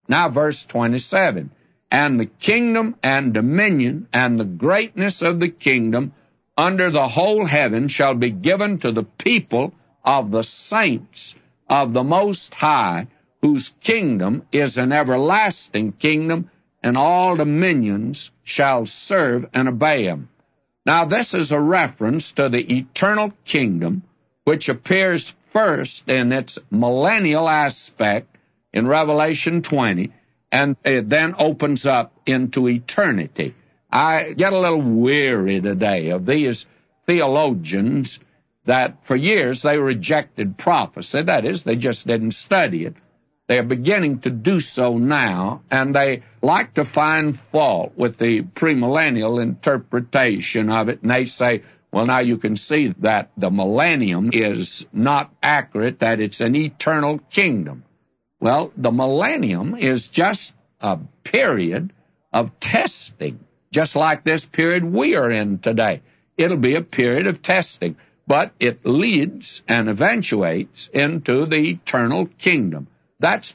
Now, verse 27, and the kingdom and dominion and the greatness of the kingdom under the whole heaven shall be given to the people of the saints of the Most High, whose kingdom is an everlasting kingdom, and all dominions shall serve and obey him. Now, this is a reference to the eternal kingdom, which appears first in its millennial aspect in Revelation 20, and it then opens up into eternity. I get a little weary today of these theologians that for years they rejected prophecy. That is, they just didn't study it. They're beginning to do so now, and they like to find fault with the premillennial interpretation of it, and they say, well, now you can see that the millennium is not accurate, that it's an eternal kingdom. Well, the millennium is just a period of testing, just like this period we are in today. It'll be a period of testing, but it leads and eventuates into the eternal kingdom. That's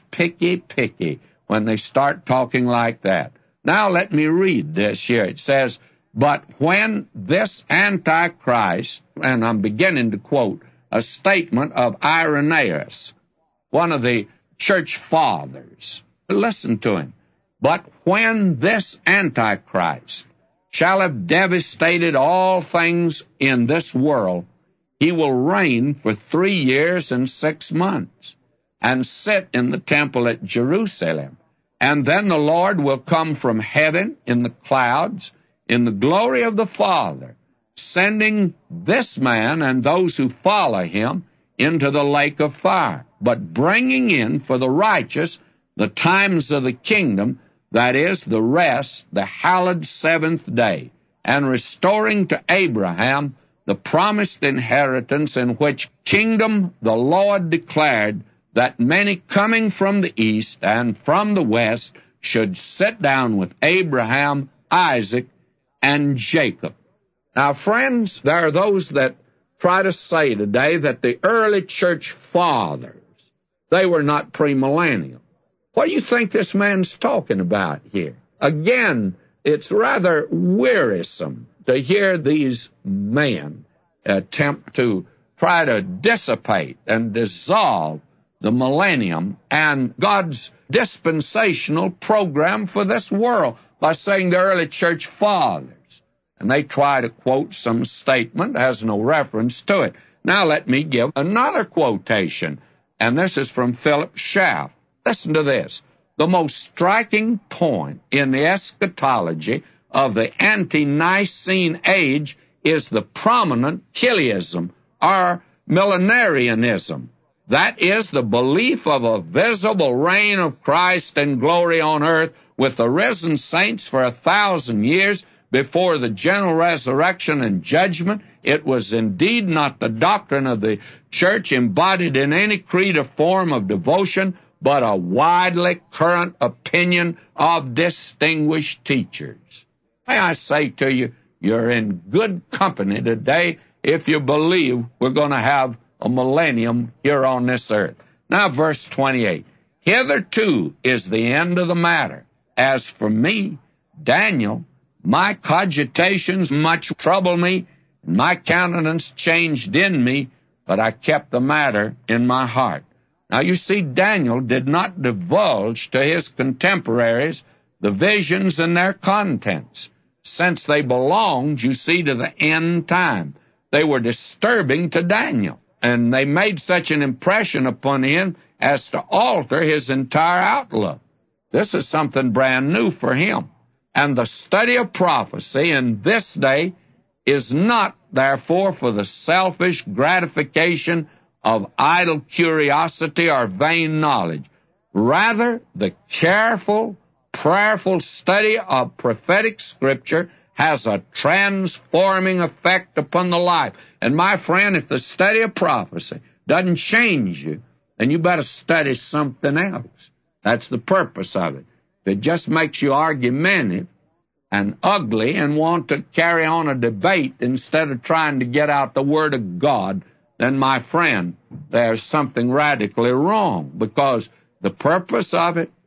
picky when they start talking like that. Now let me read this here. It says, but when this Antichrist, and I'm beginning to quote a statement of Irenaeus, one of the church fathers. Listen to him. But when this Antichrist shall have devastated all things in this world, he will reign for 3 years and 6 months, and sit in the temple at Jerusalem. And then the Lord will come from heaven in the clouds, in the glory of the Father, sending this man and those who follow him into the lake of fire, but bringing in for the righteous the times of the kingdom, that is, the rest, the hallowed seventh day, and restoring to Abraham the promised inheritance, in which kingdom the Lord declared that many coming from the east and from the west should sit down with Abraham, Isaac, and Jacob. Now, friends, there are those that try to say today that the early church fathers, they were not premillennial. What do you think this man's talking about here? Again, it's rather wearisome to hear these men attempt to try to dissipate and dissolve the millennium and God's dispensational program for this world by saying the early church fathers. And they try to quote some statement that has no reference to it. Now let me give another quotation, and this is from Philip Schaff. Listen to this. The most striking point in the eschatology of the ante-Nicene age is the prominent Chiliasm, or millenarianism. That is the belief of a visible reign of Christ in glory on earth with the risen saints for 1,000 years before the general resurrection and judgment. It was indeed not the doctrine of the church embodied in any creed or form of devotion, but a widely current opinion of distinguished teachers. May I say to you, you're in good company today if you believe we're going to have a millennium here on this earth. Now, verse 28. Hitherto is the end of the matter. As for me, Daniel, my cogitations much trouble me, and my countenance changed in me, but I kept the matter in my heart. Now, you see, Daniel did not divulge to his contemporaries the visions and their contents, since they belonged, you see, to the end time. They were disturbing to Daniel, and they made such an impression upon him as to alter his entire outlook. This is something brand new for him. And the study of prophecy in this day is not, therefore, for the selfish gratification of idle curiosity or vain knowledge. Rather, the careful, prayerful study of prophetic Scripture has a transforming effect upon the life. And my friend, if the study of prophecy doesn't change you, then you better study something else. That's the purpose of it. If it just makes you argumentative and ugly and want to carry on a debate instead of trying to get out the Word of God, then, my friend, there's something radically wrong, because the purpose of it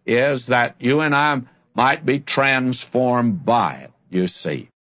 is that you and I might be transformed by it, you see.